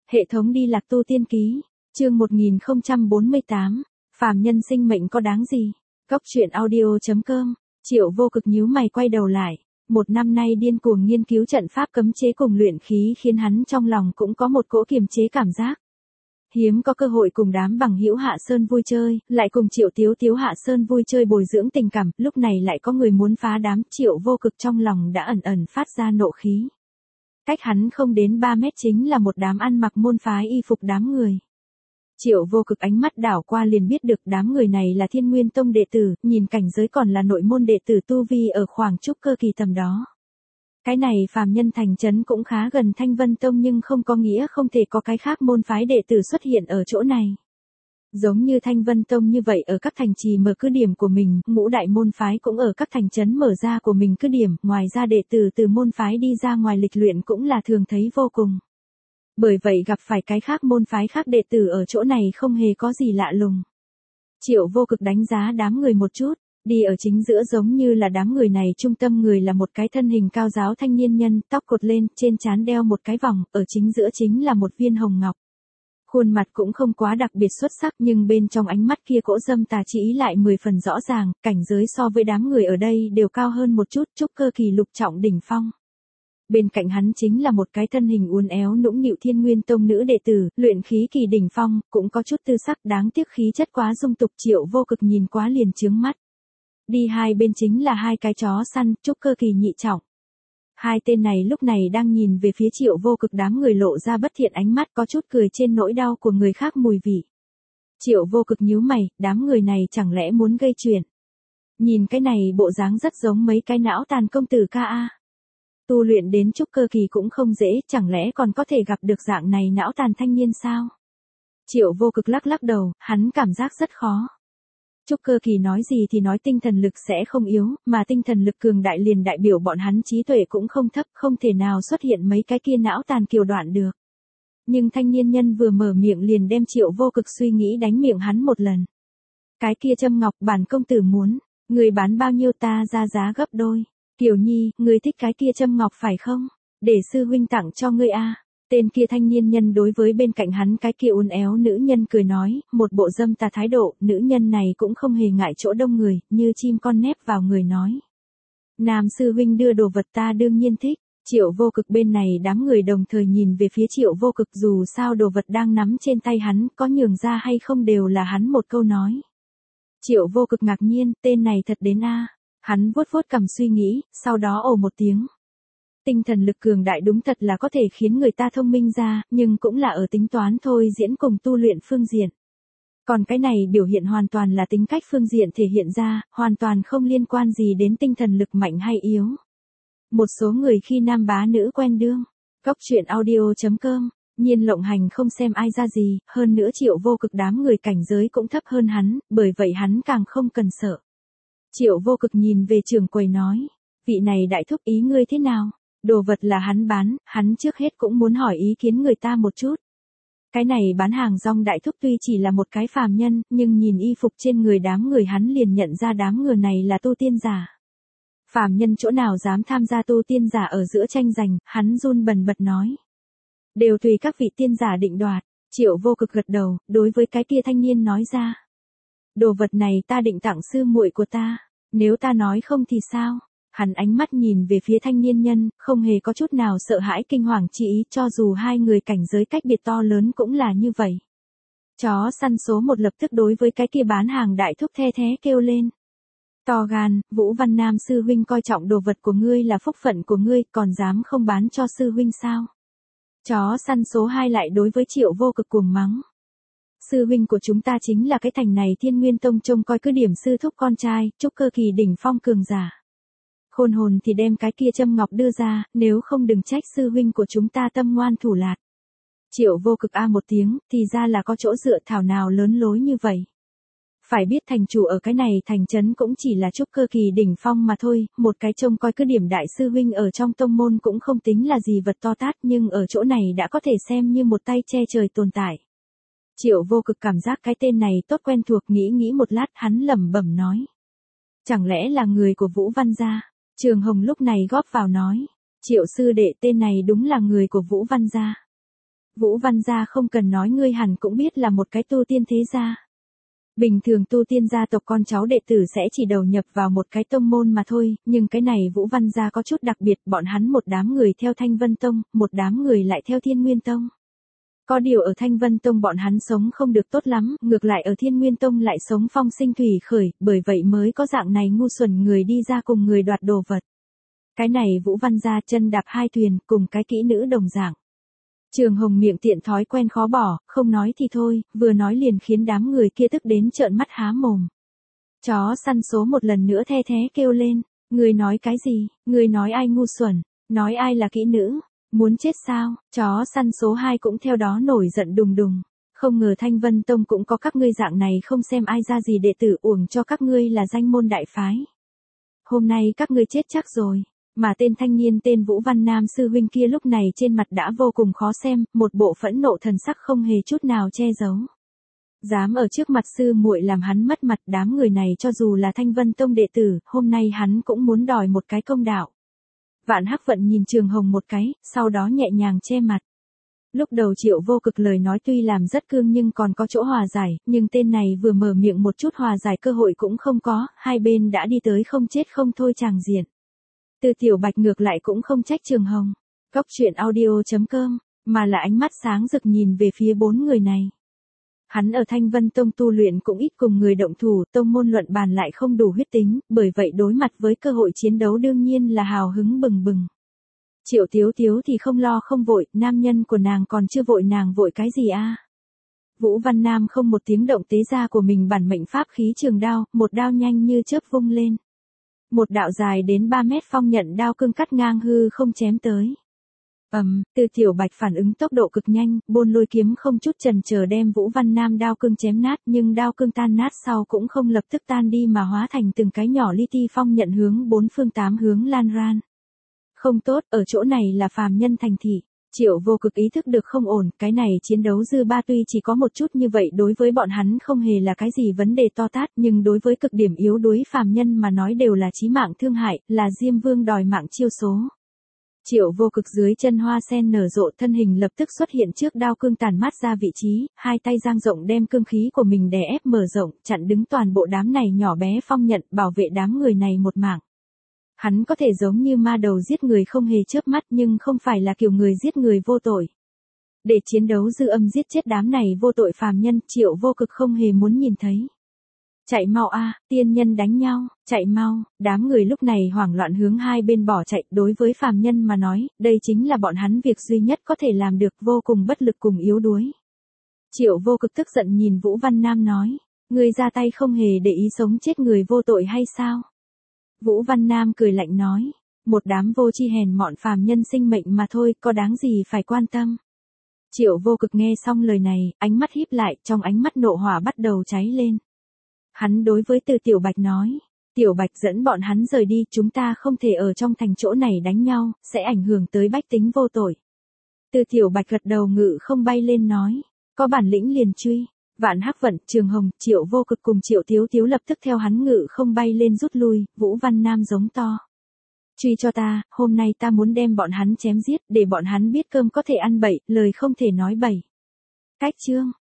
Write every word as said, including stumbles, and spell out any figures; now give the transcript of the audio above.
Hệ thống đi lạc tu tiên ký, chương một nghìn không trăm bốn mươi tám, phàm nhân sinh mệnh có đáng gì? Góc truyện audio.com, Triệu Vô Cực nhíu mày quay đầu lại, một năm nay điên cuồng nghiên cứu trận pháp cấm chế cùng luyện khí khiến hắn trong lòng cũng có một cỗ kiềm chế cảm giác. Hiếm có cơ hội cùng đám bằng hữu Hạ Sơn vui chơi, lại cùng Triệu Tiếu Tiếu Hạ Sơn vui chơi bồi dưỡng tình cảm, lúc này lại có người muốn phá đám, Triệu Vô Cực trong lòng đã ẩn ẩn phát ra nộ khí. Cách hắn không đến ba mét chính là một đám ăn mặc môn phái y phục đám người. Triệu Vô Cực ánh mắt đảo qua liền biết được đám người này là Thiên Nguyên Tông đệ tử, nhìn cảnh giới còn là nội môn đệ tử tu vi ở khoảng trúc cơ kỳ tầm đó. Cái này phàm nhân thành trấn cũng khá gần Thanh Vân Tông nhưng không có nghĩa không thể có cái khác môn phái đệ tử xuất hiện ở chỗ này. Giống như Thanh Vân Tông như vậy ở các thành trì mở cứ điểm của mình, ngũ đại môn phái cũng ở các thành trấn mở ra của mình cứ điểm, ngoài ra đệ tử từ môn phái đi ra ngoài lịch luyện cũng là thường thấy vô cùng. Bởi vậy gặp phải cái khác môn phái khác đệ tử ở chỗ này không hề có gì lạ lùng. Triệu Vô Cực đánh giá đám người một chút, đi ở chính giữa giống như là đám người này trung tâm người là một cái thân hình cao giáo thanh niên nhân, tóc cột lên, trên trán đeo một cái vòng, ở chính giữa chính là một viên hồng ngọc. Khuôn mặt cũng không quá đặc biệt xuất sắc nhưng bên trong ánh mắt kia cỗ dâm tà chỉ ý lại mười phần rõ ràng, cảnh giới so với đám người ở đây đều cao hơn một chút, trúc cơ kỳ lục trọng đỉnh phong. Bên cạnh hắn chính là một cái thân hình uốn éo nũng nịu Thiên Nguyên Tông nữ đệ tử, luyện khí kỳ đỉnh phong, cũng có chút tư sắc đáng tiếc khí chất quá dung tục, Triệu Vô Cực nhìn quá liền chướng mắt. Đi hai bên chính là hai cái chó săn, trúc cơ kỳ nhị trọng. Hai tên này lúc này đang nhìn về phía Triệu Vô Cực, đám người lộ ra bất thiện ánh mắt có chút cười trên nỗi đau của người khác mùi vị. Triệu Vô Cực nhíu mày, đám người này chẳng lẽ muốn gây chuyện. Nhìn cái này bộ dáng rất giống mấy cái não tàn công tử ca a. Tu luyện đến trúc cơ kỳ cũng không dễ, chẳng lẽ còn có thể gặp được dạng này não tàn thanh niên sao? Triệu Vô Cực lắc lắc đầu, hắn cảm giác rất khó. Trúc cơ kỳ nói gì thì nói tinh thần lực sẽ không yếu, mà tinh thần lực cường đại liền đại biểu bọn hắn trí tuệ cũng không thấp, không thể nào xuất hiện mấy cái kia não tàn kiều đoạn được. Nhưng thanh niên nhân vừa mở miệng liền đem Triệu Vô Cực suy nghĩ đánh miệng hắn một lần. Cái kia châm ngọc bản công tử muốn, người bán bao nhiêu ta ra giá gấp đôi. Kiều Nhi, ngươi thích cái kia châm ngọc phải không? Để sư huynh tặng cho ngươi a. Tên kia thanh niên nhân đối với bên cạnh hắn cái kia uốn éo nữ nhân cười nói, một bộ dâm tà thái độ, nữ nhân này cũng không hề ngại chỗ đông người, như chim con nép vào người nói. Nam sư huynh đưa đồ vật ta đương nhiên thích. Triệu Vô Cực bên này đám người đồng thời nhìn về phía Triệu Vô Cực, dù sao đồ vật đang nắm trên tay hắn, có nhường ra hay không đều là hắn một câu nói. Triệu Vô Cực ngạc nhiên, tên này thật đến a. Hắn vuốt vuốt cằm suy nghĩ, sau đó ồ một tiếng. Tinh thần lực cường đại đúng thật là có thể khiến người ta thông minh ra, nhưng cũng là ở tính toán thôi diễn cùng tu luyện phương diện. Còn cái này biểu hiện hoàn toàn là tính cách phương diện thể hiện ra, hoàn toàn không liên quan gì đến tinh thần lực mạnh hay yếu. Một số người khi nam bá nữ quen đương. Góc truyện audio.com, Nhiên Lộng Hành không xem ai ra gì, hơn nữa Triệu Vô Cực đám người cảnh giới cũng thấp hơn hắn, bởi vậy hắn càng không cần sợ. Triệu Vô Cực nhìn về trưởng quầy nói, vị này đại thúc ý ngươi thế nào? Đồ vật là hắn bán, hắn trước hết cũng muốn hỏi ý kiến người ta một chút. Cái này bán hàng rong đại thúc tuy chỉ là một cái phàm nhân, nhưng nhìn y phục trên người đám người hắn liền nhận ra đám người này là tu tiên giả. Phàm nhân chỗ nào dám tham gia tu tiên giả ở giữa tranh giành, hắn run bần bật nói. Đều tùy các vị tiên giả định đoạt. Triệu Vô Cực gật đầu, đối với cái kia thanh niên nói ra. Đồ vật này ta định tặng sư muội của ta, nếu ta nói không thì sao? Hắn ánh mắt nhìn về phía thanh niên nhân, không hề có chút nào sợ hãi kinh hoàng chi ý, cho dù hai người cảnh giới cách biệt to lớn cũng là như vậy. Chó săn số một lập tức đối với cái kia bán hàng đại thúc the thé kêu lên. To gan, Vũ Văn Nam sư huynh coi trọng đồ vật của ngươi là phúc phận của ngươi, còn dám không bán cho sư huynh sao? Chó săn số hai lại đối với Triệu Vô Cực cuồng mắng. Sư huynh của chúng ta chính là cái thành này Thiên Nguyên Tông trông coi cứ điểm sư thúc con trai, trúc cơ kỳ đỉnh phong cường giả. Khôn hồn thì đem cái kia châm ngọc đưa ra, nếu không đừng trách sư huynh của chúng ta tâm ngoan thủ lạt. Triệu Vô Cực a một tiếng, thì ra là có chỗ dựa thảo nào lớn lối như vậy. Phải biết thành chủ ở cái này thành trấn cũng chỉ là trúc cơ kỳ đỉnh phong mà thôi, một cái trông coi cứ điểm đại sư huynh ở trong tông môn cũng không tính là gì vật to tát, nhưng ở chỗ này đã có thể xem như một tay che trời tồn tại. Triệu Vô Cực cảm giác cái tên này tốt quen thuộc, nghĩ nghĩ một lát hắn lẩm bẩm nói. Chẳng lẽ là người của Vũ Văn gia? Trường Hồng lúc này góp vào nói. Triệu sư đệ tên này đúng là người của Vũ Văn gia. Vũ Văn gia không cần nói ngươi hẳn cũng biết là một cái tu tiên thế gia. Bình thường tu tiên gia tộc con cháu đệ tử sẽ chỉ đầu nhập vào một cái tông môn mà thôi, nhưng cái này Vũ Văn gia có chút đặc biệt, bọn hắn một đám người theo Thanh Vân Tông, một đám người lại theo Thiên Nguyên Tông. Có điều ở Thanh Vân Tông bọn hắn sống không được tốt lắm, ngược lại ở Thiên Nguyên Tông lại sống phong sinh thủy khởi, bởi vậy mới có dạng này ngu xuẩn người đi ra cùng người đoạt đồ vật. Cái này Vũ Văn gia chân đạp hai thuyền, cùng cái kỹ nữ đồng dạng. Trường Hồng miệng tiện thói quen khó bỏ, không nói thì thôi, vừa nói liền khiến đám người kia tức đến trợn mắt há mồm. Chó săn số một lần nữa the thé kêu lên, người nói cái gì, người nói ai ngu xuẩn, nói ai là kỹ nữ, muốn chết sao, chó săn số hai cũng theo đó nổi giận đùng đùng. Không ngờ Thanh Vân Tông cũng có các ngươi dạng này không xem ai ra gì đệ tử, uổng cho các ngươi là danh môn đại phái. Hôm nay các ngươi chết chắc rồi. Mà tên thanh niên tên Vũ Văn Nam sư huynh kia lúc này trên mặt đã vô cùng khó xem, một bộ phẫn nộ thần sắc không hề chút nào che giấu. Dám ở trước mặt sư muội làm hắn mất mặt, đám người này cho dù là Thanh Vân Tông đệ tử, hôm nay hắn cũng muốn đòi một cái công đạo. Vạn Hắc Vận nhìn Trường Hồng một cái, sau đó nhẹ nhàng che mặt. Lúc đầu Triệu Vô Cực lời nói tuy làm rất cương nhưng còn có chỗ hòa giải, nhưng tên này vừa mở miệng một chút hòa giải cơ hội cũng không có, hai bên đã đi tới không chết không thôi tràng diện. Từ Tiểu Bạch ngược lại cũng không trách Trường Hồng, Góc Truyện Audio chấm com, mà là ánh mắt sáng rực nhìn về phía bốn người này. Hắn ở Thanh Vân Tông tu luyện cũng ít cùng người động thủ, tông môn luận bàn lại không đủ huyết tính, bởi vậy đối mặt với cơ hội chiến đấu đương nhiên là hào hứng bừng bừng. Triệu Tiếu Tiếu thì không lo không vội, nam nhân của nàng còn chưa vội, nàng vội cái gì a? Vũ Văn Nam không một tiếng động tế ra của mình bản mệnh pháp khí trường đao, một đao nhanh như chớp vung lên. Một đạo dài đến ba mét phong nhận đao cương cắt ngang hư không chém tới. Ầm, um, Từ Tiểu Bạch phản ứng tốc độ cực nhanh, Bôn Lôi kiếm không chút chần chờ đem Vũ Văn Nam đao cương chém nát, nhưng đao cương tan nát sau cũng không lập tức tan đi mà hóa thành từng cái nhỏ li ti phong nhận hướng bốn phương tám hướng lan ran. Không tốt, ở chỗ này là phàm nhân thành thị. Triệu Vô Cực ý thức được không ổn, cái này chiến đấu dư ba tuy chỉ có một chút như vậy đối với bọn hắn không hề là cái gì vấn đề to tát, nhưng đối với cực điểm yếu đuối phàm nhân mà nói đều là chí mạng thương hại, là Diêm Vương đòi mạng chiêu số. Triệu Vô Cực dưới chân hoa sen nở rộ, thân hình lập tức xuất hiện trước đao cương tàn mát ra vị trí, hai tay dang rộng đem cương khí của mình đè ép mở rộng, chặn đứng toàn bộ đám này nhỏ bé phong nhận, bảo vệ đám người này một mạng. Hắn có thể giống như ma đầu giết người không hề chớp mắt nhưng không phải là kiểu người giết người vô tội. Để chiến đấu dư âm giết chết đám này vô tội phàm nhân, Triệu Vô Cực không hề muốn nhìn thấy. Chạy mau a, tiên nhân đánh nhau, chạy mau, đám người lúc này hoảng loạn hướng hai bên bỏ chạy, đối với phàm nhân mà nói, đây chính là bọn hắn việc duy nhất có thể làm được, vô cùng bất lực cùng yếu đuối. Triệu Vô Cực tức giận nhìn Vũ Văn Nam nói, ngươi ra tay không hề để ý sống chết người vô tội hay sao? Vũ Văn Nam cười lạnh nói, một đám vô tri hèn mọn phàm nhân sinh mệnh mà thôi, có đáng gì phải quan tâm. Triệu Vô Cực nghe xong lời này, ánh mắt híp lại, trong ánh mắt nộ hỏa bắt đầu cháy lên. Hắn đối với Từ Tiểu Bạch nói, Tiểu Bạch dẫn bọn hắn rời đi, chúng ta không thể ở trong thành chỗ này đánh nhau, sẽ ảnh hưởng tới bách tính vô tội. Từ Tiểu Bạch gật đầu ngự không bay lên nói, có bản lĩnh liền truy. Vạn Hắc Vận, Trường Hồng, Triệu Vô Cực cùng Triệu Tiếu Tiếu lập tức theo hắn ngự không bay lên rút lui, Vũ Văn Nam giống to. Truy cho ta, hôm nay ta muốn đem bọn hắn chém giết, để bọn hắn biết cơm có thể ăn bậy, lời không thể nói bậy. Cách chương.